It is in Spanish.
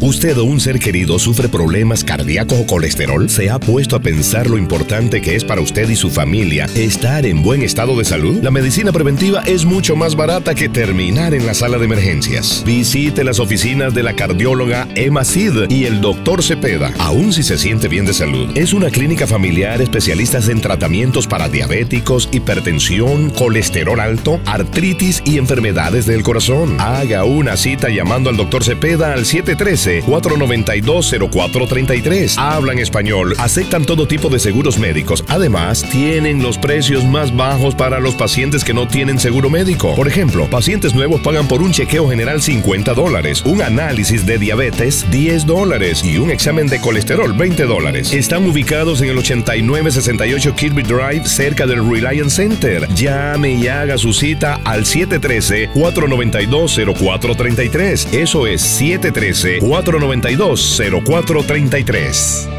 ¿Usted o un ser querido sufre problemas cardíacos o colesterol? ¿Se ha puesto a pensar lo importante que es para usted y su familia estar en buen estado de salud? La medicina preventiva es mucho más barata que terminar en la sala de emergencias. Visite las oficinas de la cardióloga Emma Cid y el Dr. Cepeda, aún si se siente bien de salud. Es una clínica familiar especialistas en tratamientos para diabéticos, hipertensión, colesterol alto, artritis y enfermedades del corazón. Haga una cita llamando al Dr. Cepeda al 713-492-0433. Hablan español, aceptan todo tipo de seguros médicos. Además, tienen los precios más bajos para los pacientes que no tienen seguro médico. Por ejemplo, pacientes nuevos pagan por un chequeo general $50, un análisis de diabetes $10 y un examen de colesterol $20. Están ubicados en el 8968 Kirby Drive, cerca del Reliance Center. Llame y haga su cita al 713-492-0433. Eso es 713-492-0433.